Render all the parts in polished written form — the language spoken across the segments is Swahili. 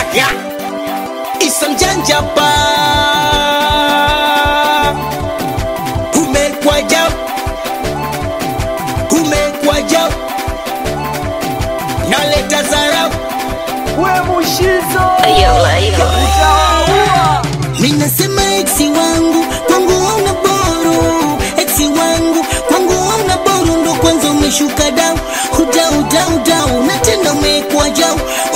Yeah. Isa mjanja pa umekwa jau naleta zarau we mushizo minasema eksi wangu kwangu hauna boru, eksi wangu kwangu hauna boru, ndo kwanza umeshuka dau udau na tena umekwa jau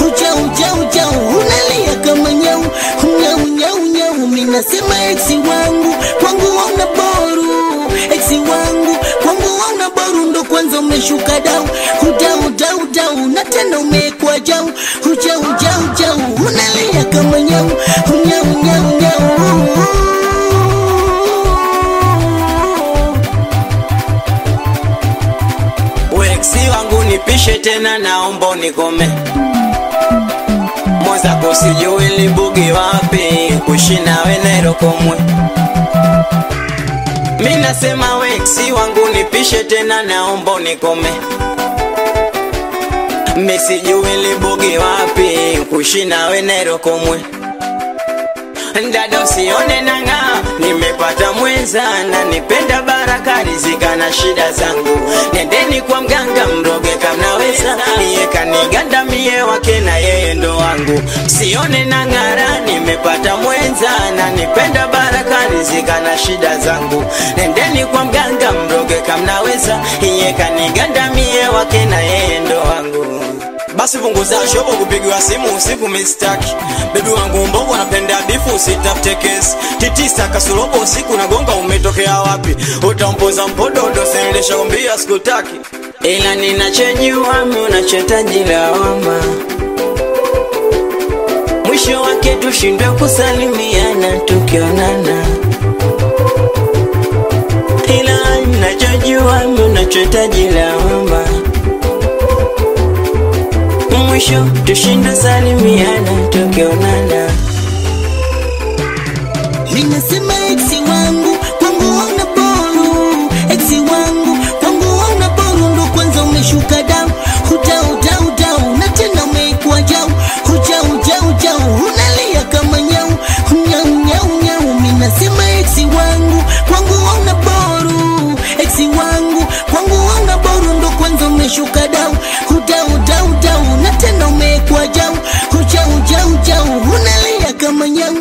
unalia kama nyau minasema eksi wangu kwangu hauna boru, eksi wangu kwangu hauna boru, ndo kwanza umeshuka dau udau na tena umekwa jau unalia kama nyau Weksi wangu nipishe tena naomba unikome, mwenzako sijui libugi wapi, kushina we nairokomwe. Minasema weksi wangu nipishe tena naomba unikome, misijui libugi wapi, kushina we nairokomwe. Dada usione nanga, nimepata mwenza na nipenda baraka rizika na shida zangu. Nendeni kwa mganga mroge kama naweza, niye kaniganda mie wake na yeye ndo wangu. Sione nangara, nimepata mwenza na nipenda baraka rizika na shida zangu. Nendeni kwa mganga mroge kama naweza, niye kaniganda mie wake na yeye ndo wangu. Basi punguza shobo kupigiwa simu usiku mistaki. Baby wangu mbogo anapenda bifu usitafute kesi. Titisa kasurobo usiku na gonga umetokea wapi? Utampoza mpododo senelesha kumbia sikutaki. Ila ninachojua mimi unachotaji lawama, mwisho wake tushindwe kusalimiana tukionana. Ila ninachojua mimi unachotaji lawama, mwisho tushindwe salimiana tukionana. Minasema eksi wangu kwangu hauna boru, eksi wangu kwangu hauna boru, ndo kwanza umeshuka dau udau na tena umekwa jau unalia kama nyau minasema eksi wangu kwangu hauna boru, eksi wangu kwangu hauna boru, ndo kwanza umeshuka dau udau na tena umekwa jau unalia kama nyau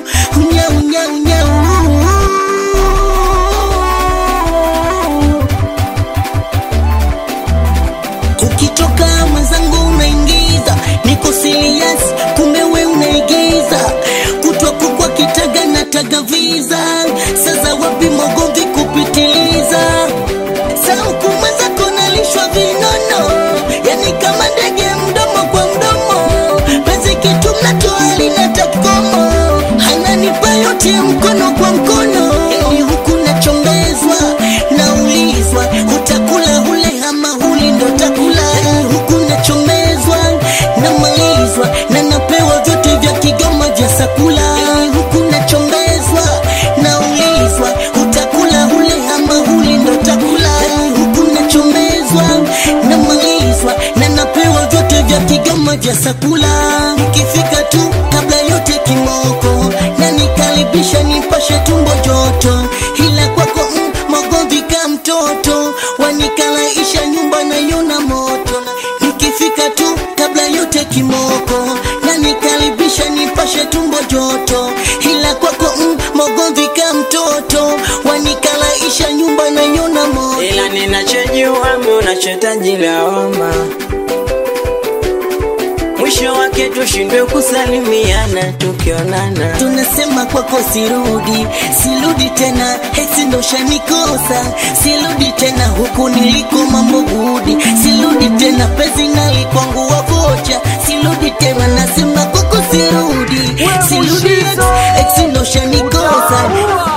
ukitoka mwenzangu unaingiza niko serious, kumbe we unaigiza kutwa kukwa kitaga na taga visa. Sasa wapi mogomvi kupitiliza, saa kumweza konalishwa vinono, yani kama ndege mdomo kwa mdomo, pezi kitu mnatoa linata kikomo, hananipa yote mkono kwa mkono. Ili huku nachombezwa naulizwa utakula ule ama huli ndo takula. Huku nachombezwa namalizwa na napewa vyote vya Kigoma vya sakula. Huku nachombezwa naulizwa utakula ule ama huli ndo takula. Huku nachombezwa namalizwa na napewa vyote vya Kigoma vya sakula. Nikifika tu kabla yote kimoko na nikaribisha nipashe tumbo joto, ila kwako magomvi ka mtoto wanikalaisha nyumba na yona moto. Nikifika tu kabla yote kimoko na nikaribisha nipashe tumbo joto, ila kwako magomvi ka mtoto wanikalaisha nyumba na yona moto. Ila ninachojua mimi unachotaji lawama, mwisho wake tushindwe kusalimiana tukionana. Tunasema kwako sirudi tena, hesi ndo shanikosa. Sirudi tena huku niliko mambo gudi, sirudi tena pezi nali kwangu wavocha. Sirudi tena nasema kwako sirudi, hesi ndo shanikosa.